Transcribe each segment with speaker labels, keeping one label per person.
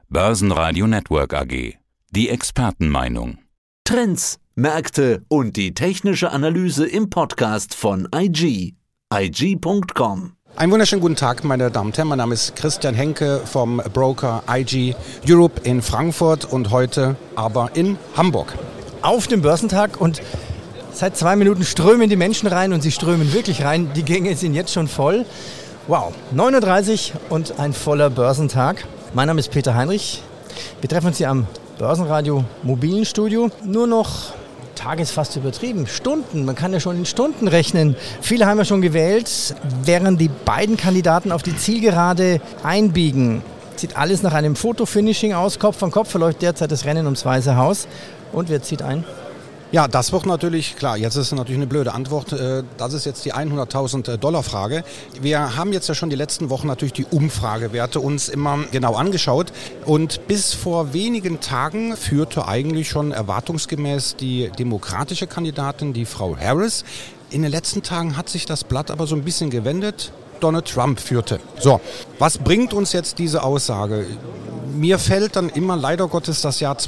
Speaker 1: Börsenradio Network AG. Die Expertenmeinung.
Speaker 2: Trends, Märkte und die technische Analyse im Podcast von IG. IG.com.
Speaker 3: Einen wunderschönen guten Tag, meine Damen und Herren. Mein Name ist Christian Henke vom Broker IG Europe in Frankfurt und heute aber in Hamburg.
Speaker 4: Auf dem Börsentag und seit 2 Minuten strömen die Menschen rein und sie strömen wirklich rein. Die Gänge sind jetzt schon voll. Wow, 9.30 Uhr und ein voller Börsentag. Mein Name ist Peter Heinrich. Wir treffen uns hier am Börsenradio mobilen Studio. Nur noch, Tag ist fast übertrieben, Stunden. Man kann ja schon in Stunden rechnen. Viele haben ja schon gewählt. Während die beiden Kandidaten auf die Zielgerade einbiegen, sieht alles nach einem Fotofinishing aus. Kopf an Kopf verläuft derzeit das Rennen ums Weiße Haus. Und wer zieht ein?
Speaker 3: Ja, das wird natürlich, klar, jetzt ist natürlich eine blöde Antwort. Das ist jetzt die $100.000 Frage. Wir haben jetzt ja schon die letzten Wochen natürlich die Umfragewerte uns immer genau angeschaut. Und bis vor wenigen Tagen führte eigentlich schon erwartungsgemäß die demokratische Kandidatin, die Frau Harris. In den letzten Tagen hat sich das Blatt aber so ein bisschen gewendet. Donald Trump führte. So, was bringt uns jetzt diese Aussage? Mir fällt dann immer leider Gottes das Jahr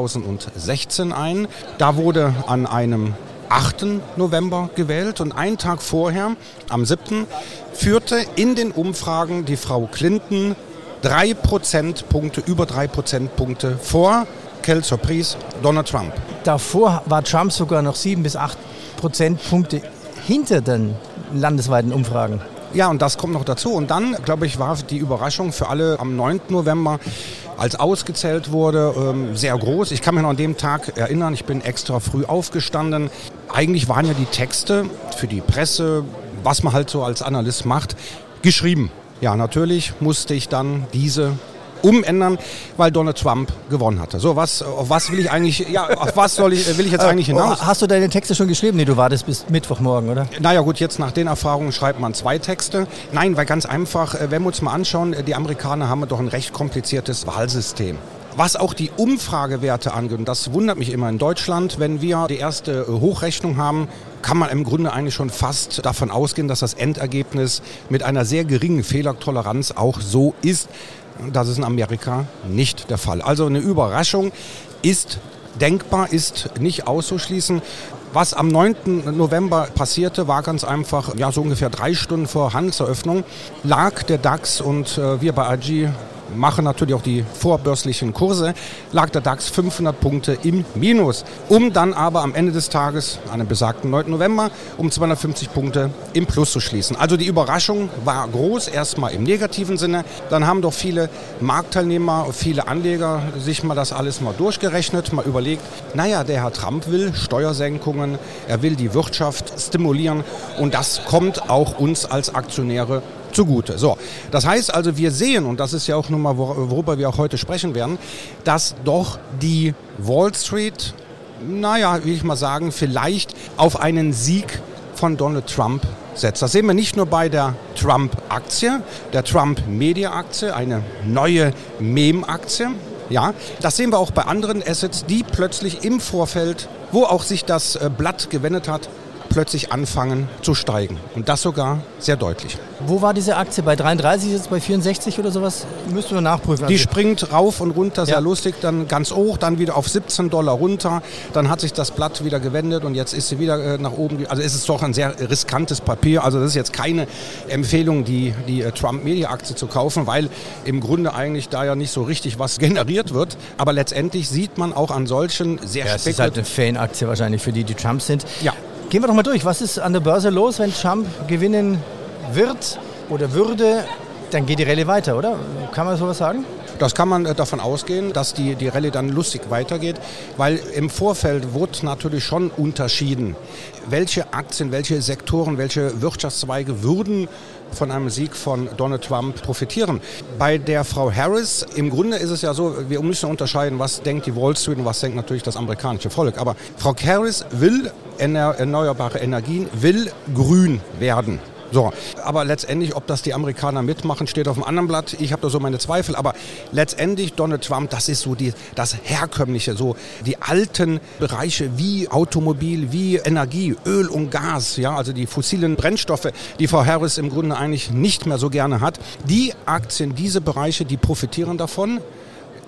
Speaker 3: 2016 ein. Da wurde an einem 8. November gewählt und einen Tag vorher, am 7., führte in den Umfragen die Frau Clinton 3 Prozentpunkte, über 3 Prozentpunkte vor, quelle surprise, Donald Trump.
Speaker 4: Davor war Trump sogar noch 7 bis 8 Prozentpunkte hinter den landesweiten Umfragen.
Speaker 3: Ja, und das kommt noch dazu. Und dann, glaube ich, war die Überraschung für alle am 9. November, als ausgezählt wurde, sehr groß. Ich kann mich noch an dem Tag erinnern, ich bin extra früh aufgestanden. Eigentlich waren ja die Texte für die Presse, was man halt so als Analyst macht, geschrieben. Ja, natürlich musste ich dann diese umändern, weil Donald Trump gewonnen hatte. So, auf was will ich eigentlich, ja, auf was will ich jetzt eigentlich hinaus?
Speaker 4: Hast du deine Texte schon geschrieben? Nee, du wartest bis Mittwochmorgen, oder?
Speaker 3: Naja gut, jetzt nach den Erfahrungen schreibt man 2 Texte. Nein, weil ganz einfach, wenn wir uns mal anschauen, die Amerikaner haben doch ein recht kompliziertes Wahlsystem. Was auch die Umfragewerte angeht, und das wundert mich immer in Deutschland, wenn wir die erste Hochrechnung haben, kann man im Grunde eigentlich schon fast davon ausgehen, dass das Endergebnis mit einer sehr geringen Fehlertoleranz auch so ist. Das ist in Amerika nicht der Fall. Also eine Überraschung ist denkbar, ist nicht auszuschließen. Was am 9. November passierte, war ganz einfach, ja, so ungefähr 3 Stunden vor Handelseröffnung lag der DAX und wir bei IG machen natürlich auch die vorbörslichen Kurse, lag der DAX 500 Punkte im Minus, um dann aber am Ende des Tages, an dem besagten 9. November, um 250 Punkte im Plus zu schließen. Also die Überraschung war groß, erstmal im negativen Sinne. Dann haben doch viele Marktteilnehmer, viele Anleger sich mal das alles mal durchgerechnet, mal überlegt, naja, der Herr Trump will Steuersenkungen, er will die Wirtschaft stimulieren und das kommt auch uns als Aktionäre zugute. So, das heißt also, wir sehen, und das ist ja auch nun mal, worüber wir auch heute sprechen werden, dass doch die Wall Street, naja, will ich mal sagen, vielleicht auf einen Sieg von Donald Trump setzt. Das sehen wir nicht nur bei der Trump-Aktie, der Trump-Media-Aktie, eine neue Meme-Aktie. Ja, das sehen wir auch bei anderen Assets, die plötzlich im Vorfeld, wo auch sich das Blatt gewendet hat, plötzlich anfangen zu steigen. Und das sogar sehr deutlich.
Speaker 4: Wo war diese Aktie? Bei 33, jetzt bei 64 oder sowas? Müssten wir nachprüfen.
Speaker 3: Die springt rauf und runter, sehr lustig, dann ganz hoch, dann wieder auf $17 runter. Dann hat sich das Blatt wieder gewendet und jetzt ist sie wieder nach oben. Also es ist doch ein sehr riskantes Papier. Also das ist jetzt keine Empfehlung, die Trump-Media-Aktie zu kaufen, weil im Grunde eigentlich da ja nicht so richtig was generiert wird. Aber letztendlich sieht man auch an solchen sehr
Speaker 4: es ist halt eine Fan-Aktie wahrscheinlich für die Trump sind.
Speaker 3: Ja.
Speaker 4: Gehen wir doch mal durch. Was ist an der Börse los, wenn Trump gewinnen wird oder würde? Dann geht die Rallye weiter, oder? Kann man sowas sagen?
Speaker 3: Das kann man davon ausgehen, dass die Rallye dann lustig weitergeht, weil im Vorfeld wurde natürlich schon unterschieden, welche Aktien, welche Sektoren, welche Wirtschaftszweige würden von einem Sieg von Donald Trump profitieren. Bei der Frau Harris, im Grunde ist es ja so, wir müssen unterscheiden, was denkt die Wall Street und was denkt natürlich das amerikanische Volk. Aber Frau Harris will erneuerbare Energien, will grün werden. So, aber letztendlich, ob das die Amerikaner mitmachen, steht auf dem anderen Blatt. Ich habe da so meine Zweifel. Aber letztendlich Donald Trump, das ist so das Herkömmliche, so die alten Bereiche wie Automobil, wie Energie, Öl und Gas, ja, also die fossilen Brennstoffe, die Frau Harris im Grunde eigentlich nicht mehr so gerne hat. Die Aktien, diese Bereiche, die profitieren davon.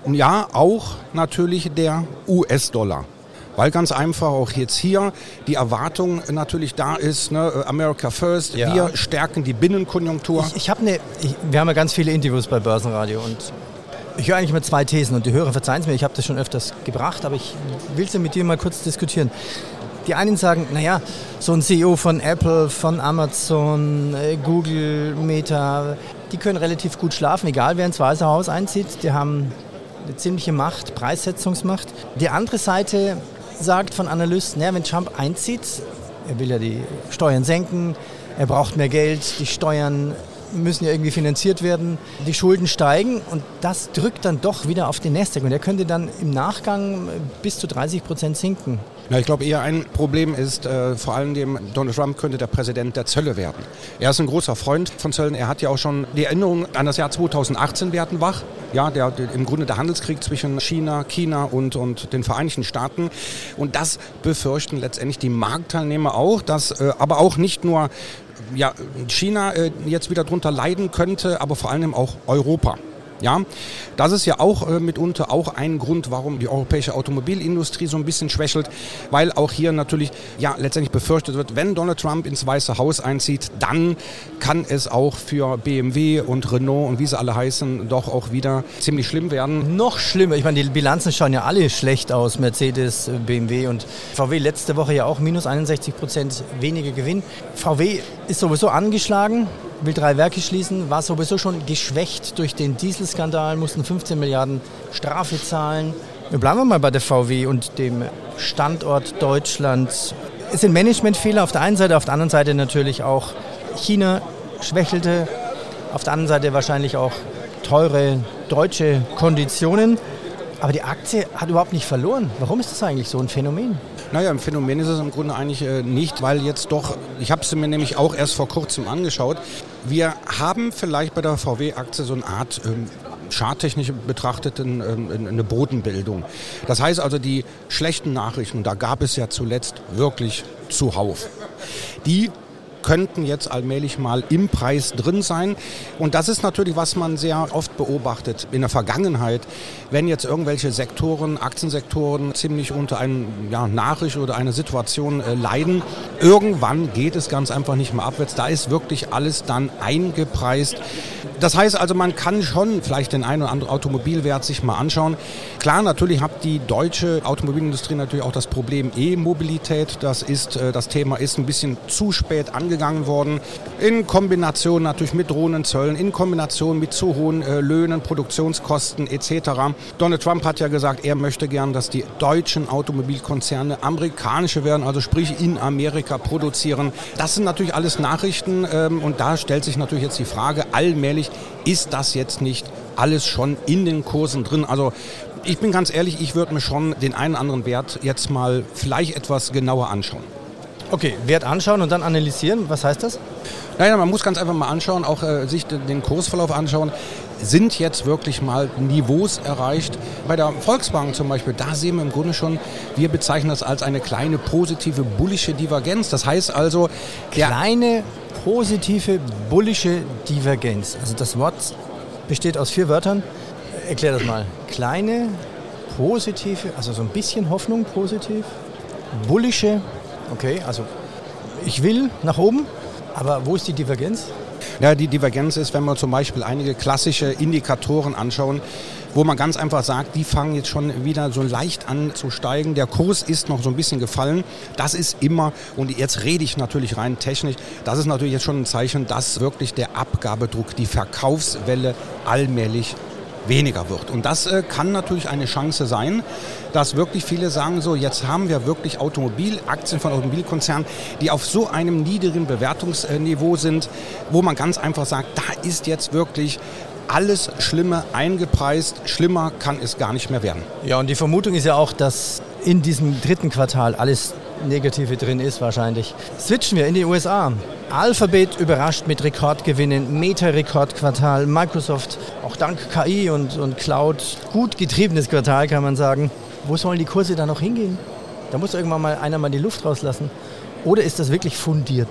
Speaker 3: Ja, auch natürlich der US-Dollar. Weil ganz einfach auch jetzt hier die Erwartung natürlich da ist, ne, America First,
Speaker 4: Ja.
Speaker 3: Wir stärken die Binnenkonjunktur.
Speaker 4: Wir haben ja ganz viele Interviews bei Börsenradio und ich höre eigentlich immer 2 Thesen und die Hörer verzeihen es mir, ich habe das schon öfters gebracht, aber ich will sie mit dir mal kurz diskutieren. Die einen sagen, naja, so ein CEO von Apple, von Amazon, Google, Meta, die können relativ gut schlafen, egal wer ins Weiße Haus einzieht, die haben eine ziemliche Macht, Preissetzungsmacht. Die andere Seite sagt von Analysten, wenn Trump einzieht, er will ja die Steuern senken, er braucht mehr Geld, die Steuern müssen ja irgendwie finanziert werden, die Schulden steigen und das drückt dann doch wieder auf den Nasdaq und der könnte dann im Nachgang bis zu 30% sinken.
Speaker 3: Ja, ich glaube eher ein Problem ist, vor allem Donald Trump könnte der Präsident der Zölle werden. Er ist ein großer Freund von Zöllen. Er hat ja auch schon die Erinnerung an das Jahr 2018 werden wach. Ja, im Grunde der Handelskrieg zwischen China und den Vereinigten Staaten. Und das befürchten letztendlich die Marktteilnehmer auch, dass aber auch nicht nur China jetzt wieder drunter leiden könnte, aber vor allem auch Europa. Ja, das ist ja auch mitunter auch ein Grund, warum die europäische Automobilindustrie so ein bisschen schwächelt, weil auch hier natürlich letztendlich befürchtet wird, wenn Donald Trump ins Weiße Haus einzieht, dann kann es auch für BMW und Renault und wie sie alle heißen, doch auch wieder ziemlich schlimm werden.
Speaker 4: Noch schlimmer, ich meine, die Bilanzen schauen ja alle schlecht aus, Mercedes, BMW und VW letzte Woche ja auch minus 61% weniger Gewinn. VW ist sowieso angeschlagen, will 3 Werke schließen, war sowieso schon geschwächt durch den Dieselskandal, mussten 15 Milliarden Strafe zahlen. Wir bleiben mal bei der VW und dem Standort Deutschland. Es sind Managementfehler auf der einen Seite, auf der anderen Seite natürlich auch China schwächelte, auf der anderen Seite wahrscheinlich auch teure deutsche Konditionen. Aber die Aktie hat überhaupt nicht verloren. Warum ist das eigentlich so ein Phänomen?
Speaker 3: Naja, ein Phänomen ist es im Grunde eigentlich nicht, weil jetzt doch, ich habe es mir nämlich auch erst vor kurzem angeschaut, wir haben vielleicht bei der VW-Aktie so eine Art charttechnisch betrachtet eine Bodenbildung. Das heißt also, die schlechten Nachrichten, da gab es ja zuletzt wirklich zuhauf, die könnten jetzt allmählich mal im Preis drin sein. Und das ist natürlich, was man sehr oft beobachtet in der Vergangenheit, wenn jetzt irgendwelche Sektoren, Aktiensektoren ziemlich unter einer Nachricht oder einer Situation leiden. Irgendwann geht es ganz einfach nicht mehr abwärts. Da ist wirklich alles dann eingepreist. Das heißt also, man kann schon vielleicht den einen oder anderen Automobilwert sich mal anschauen. Klar, natürlich hat die deutsche Automobilindustrie natürlich auch das Problem E-Mobilität. Das Thema ist ein bisschen zu spät angegangen worden. In Kombination natürlich mit drohenden Zöllen, in Kombination mit zu hohen Löhnen, Produktionskosten etc. Donald Trump hat ja gesagt, er möchte gern, dass die deutschen Automobilkonzerne amerikanische werden, also sprich in Amerika produzieren. Das sind natürlich alles Nachrichten und da stellt sich natürlich jetzt die Frage, allmählich ist das jetzt nicht alles schon in den Kursen drin? Also ich bin ganz ehrlich, ich würde mir schon den einen oder anderen Wert jetzt mal vielleicht etwas genauer anschauen.
Speaker 4: Okay, Wert anschauen und dann analysieren. Was heißt das?
Speaker 3: Naja, man muss ganz einfach mal anschauen, auch sich den Kursverlauf anschauen. Sind jetzt wirklich mal Niveaus erreicht? Bei der Volksbank zum Beispiel, da sehen wir im Grunde schon, wir bezeichnen das als eine kleine positive bullische Divergenz. Das heißt also...
Speaker 4: Kleine positive bullische Divergenz. Also das Wort besteht aus 4 Wörtern. Erklär das mal. Kleine positive, also so ein bisschen Hoffnung positiv. Bullische. Okay, also ich will nach oben, aber wo ist die Divergenz?
Speaker 3: Ja, die Divergenz ist, wenn wir zum Beispiel einige klassische Indikatoren anschauen, wo man ganz einfach sagt, die fangen jetzt schon wieder so leicht an zu steigen. Der Kurs ist noch so ein bisschen gefallen. Das ist immer, und jetzt rede ich natürlich rein technisch, das ist natürlich jetzt schon ein Zeichen, dass wirklich der Abgabedruck, die Verkaufswelle allmählich weniger wird. Und das kann natürlich eine Chance sein, dass wirklich viele sagen, so jetzt haben wir wirklich Automobilaktien von Automobilkonzernen, die auf so einem niedrigen Bewertungsniveau sind, wo man ganz einfach sagt, da ist jetzt wirklich alles Schlimme eingepreist. Schlimmer kann es gar nicht mehr werden.
Speaker 4: Ja, und die Vermutung ist ja auch, dass in diesem 3. Quartal alles Negative drin ist wahrscheinlich. Switchen wir in die USA. Alphabet überrascht mit Rekordgewinnen, Meta-Rekordquartal, Microsoft auch dank KI und Cloud gut getriebenes Quartal, kann man sagen. Wo sollen die Kurse da noch hingehen? Da muss irgendwann mal einer mal die Luft rauslassen. Oder ist das wirklich fundiert?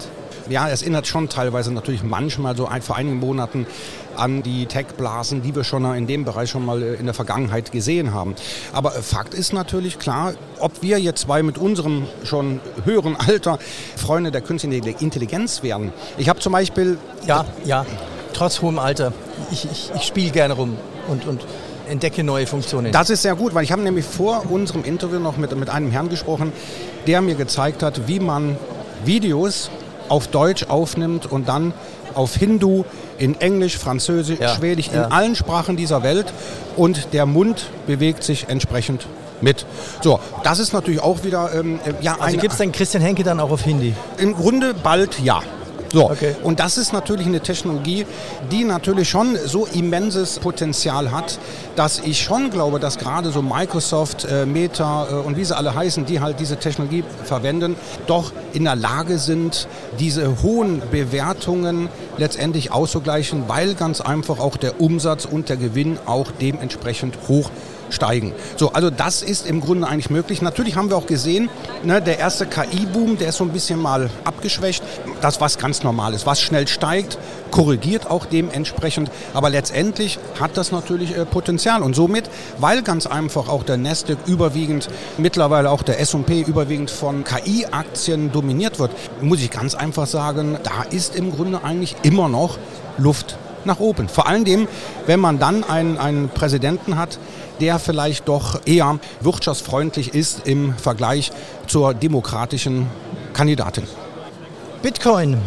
Speaker 3: ja, es erinnert schon teilweise natürlich manchmal so vor einigen Monaten an die Tech-Blasen, die wir schon in dem Bereich schon mal in der Vergangenheit gesehen haben. Aber Fakt ist natürlich klar, ob wir jetzt zwei mit unserem schon höheren Alter Freunde der künstlichen Intelligenz werden. Ich habe zum Beispiel...
Speaker 4: Ja, trotz hohem Alter. Ich spiele gerne rum und entdecke neue Funktionen.
Speaker 3: Das ist sehr gut, weil ich habe nämlich vor unserem Interview noch mit einem Herrn gesprochen, der mir gezeigt hat, wie man Videos auf Deutsch aufnimmt und dann auf Hindu, in Englisch, Französisch, Schwedisch, in allen Sprachen dieser Welt, und der Mund bewegt sich entsprechend mit. So, das ist natürlich auch wieder...
Speaker 4: also gibt es dann Christian Henke dann auch auf Hindi?
Speaker 3: Im Grunde bald ja. So,
Speaker 4: okay.
Speaker 3: Und das ist natürlich eine Technologie, die natürlich schon so immenses Potenzial hat, dass ich schon glaube, dass gerade so Microsoft, Meta und wie sie alle heißen, die halt diese Technologie verwenden, doch in der Lage sind, diese hohen Bewertungen letztendlich auszugleichen, weil ganz einfach auch der Umsatz und der Gewinn auch dementsprechend hoch steigen. So, also das ist im Grunde eigentlich möglich. Natürlich haben wir auch gesehen, ne, der erste KI-Boom, der ist so ein bisschen mal abgeschwächt. Das, was ganz normal ist, was schnell steigt, korrigiert auch dementsprechend. Aber letztendlich hat das natürlich Potenzial. Und somit, weil ganz einfach auch der Nasdaq überwiegend, mittlerweile auch der S&P überwiegend von KI-Aktien dominiert wird, muss ich ganz einfach sagen, da ist im Grunde eigentlich immer noch Luft nach oben. Vor allem, wenn man dann einen Präsidenten hat, der vielleicht doch eher wirtschaftsfreundlich ist im Vergleich zur demokratischen Kandidatin.
Speaker 4: Bitcoin.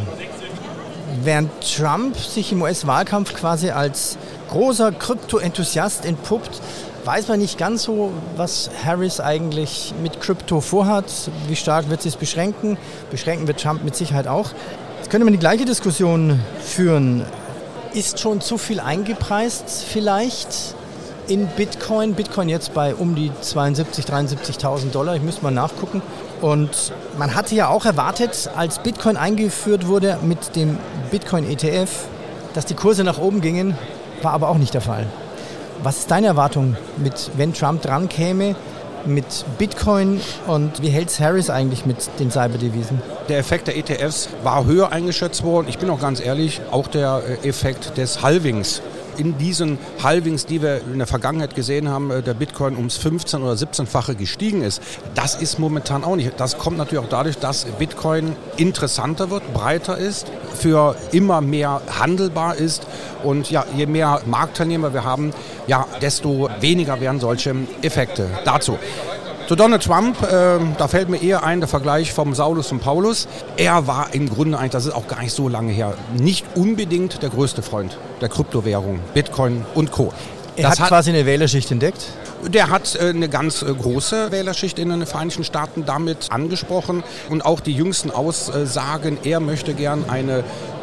Speaker 4: Während Trump sich im US-Wahlkampf quasi als großer Krypto-Enthusiast entpuppt, weiß man nicht ganz so, was Harris eigentlich mit Krypto vorhat. Wie stark wird sie es beschränken? Beschränken wird Trump mit Sicherheit auch. Jetzt könnte man die gleiche Diskussion führen. Ist schon zu viel eingepreist vielleicht in Bitcoin? Bitcoin jetzt bei um die 72.000, 73.000 $. Ich müsste mal nachgucken. Und man hatte ja auch erwartet, als Bitcoin eingeführt wurde mit dem Bitcoin-ETF, dass die Kurse nach oben gingen, war aber auch nicht der Fall. Was ist deine Erwartung, wenn Trump dran käme mit Bitcoin, und wie hält es Harris eigentlich mit den Cyberdevisen?
Speaker 3: Der Effekt der ETFs war höher eingeschätzt worden. Ich bin auch ganz ehrlich, auch der Effekt des Halvings. In diesen Halvings, die wir in der Vergangenheit gesehen haben, der Bitcoin ums 15- oder 17-fache gestiegen ist, das ist momentan auch nicht. Das kommt natürlich auch dadurch, dass Bitcoin interessanter wird, breiter ist, für immer mehr handelbar ist, und ja, je mehr Marktteilnehmer wir haben, ja, desto weniger werden solche Effekte. Dazu. Zu Donald Trump, da fällt mir eher ein der Vergleich vom Saulus und Paulus. Er war im Grunde eigentlich, das ist auch gar nicht so lange her, nicht unbedingt der größte Freund der Kryptowährung, Bitcoin und Co.
Speaker 4: Er hat quasi eine Wählerschicht entdeckt?
Speaker 3: Der hat eine ganz große Wählerschicht in den Vereinigten Staaten damit angesprochen, und auch die jüngsten Aussagen, er möchte gern eine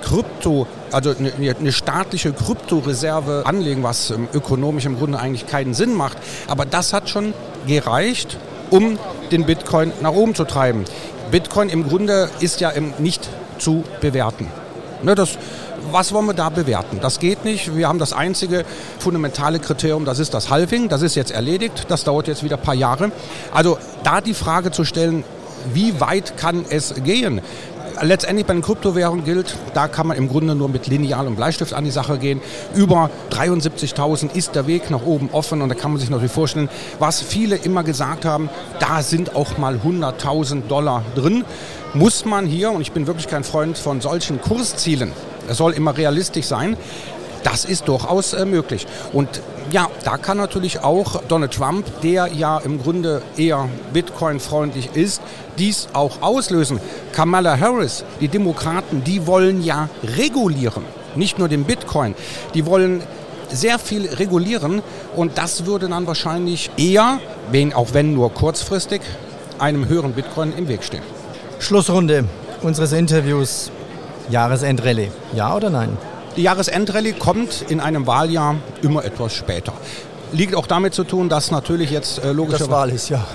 Speaker 3: eine staatliche Kryptoreserve anlegen, was ökonomisch im Grunde eigentlich keinen Sinn macht. Aber das hat schon gereicht, um den Bitcoin nach oben zu treiben. Bitcoin im Grunde ist ja nicht zu bewerten. Ne, was wollen wir da bewerten? Das geht nicht. Wir haben das einzige fundamentale Kriterium, das ist das Halving. Das ist jetzt erledigt. Das dauert jetzt wieder ein paar Jahre. Also da die Frage zu stellen, wie weit kann es gehen? Letztendlich bei den Kryptowährungen gilt, da kann man im Grunde nur mit Lineal und Bleistift an die Sache gehen. Über 73.000 ist der Weg nach oben offen, und da kann man sich natürlich vorstellen, was viele immer gesagt haben, da sind auch mal 100.000 $ drin. Muss man hier, und ich bin wirklich kein Freund von solchen Kurszielen, es soll immer realistisch sein, das ist durchaus möglich. Und ja, da kann natürlich auch Donald Trump, der ja im Grunde eher Bitcoin-freundlich ist, dies auch auslösen. Kamala Harris, die Demokraten, die wollen ja regulieren, nicht nur den Bitcoin. Die wollen sehr viel regulieren, und das würde dann wahrscheinlich eher, auch wenn nur kurzfristig, einem höheren Bitcoin im Weg stehen.
Speaker 4: Schlussrunde unseres Interviews. Jahresendrallye. Ja oder nein?
Speaker 3: Die Jahresendrallye kommt in einem Wahljahr immer etwas später. Liegt auch damit zu tun, dass natürlich jetzt logischerweise...
Speaker 4: Das Wahl ist, ja.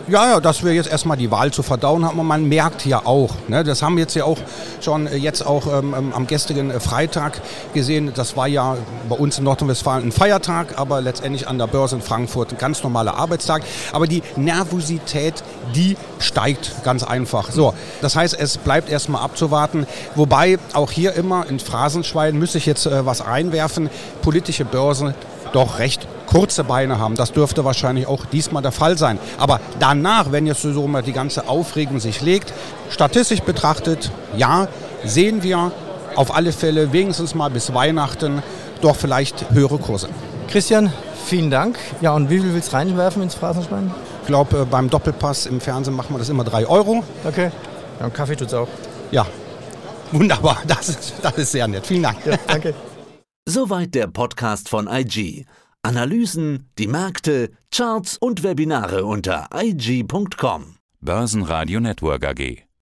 Speaker 3: Ja, dass wir jetzt erstmal die Wahl zu verdauen haben und man merkt ja auch, ne, das haben wir jetzt ja auch schon am gestrigen Freitag gesehen, das war ja bei uns in Nordrhein-Westfalen ein Feiertag, aber letztendlich an der Börse in Frankfurt ein ganz normaler Arbeitstag, aber die Nervosität, die steigt ganz einfach. So, das heißt, es bleibt erstmal abzuwarten, wobei auch hier immer in Phrasenschwein müsste ich jetzt was einwerfen, politische Börsen doch recht kurze Beine haben. Das dürfte wahrscheinlich auch diesmal der Fall sein. Aber danach, wenn jetzt so mal die ganze Aufregung sich legt, statistisch betrachtet, ja, sehen wir auf alle Fälle wenigstens mal bis Weihnachten doch vielleicht höhere Kurse.
Speaker 4: Christian, vielen Dank. Ja, und wie viel willst du reinwerfen ins Phrasenschwein?
Speaker 3: Ich glaube, beim Doppelpass im Fernsehen machen wir das immer 3 €.
Speaker 4: Okay. Ja, und Kaffee tut's auch.
Speaker 3: Ja, wunderbar. Das ist sehr nett. Vielen Dank.
Speaker 4: Ja, danke.
Speaker 2: Soweit der Podcast von IG. Analysen, die Märkte, Charts und Webinare unter IG.com.
Speaker 1: Börsenradio Network AG.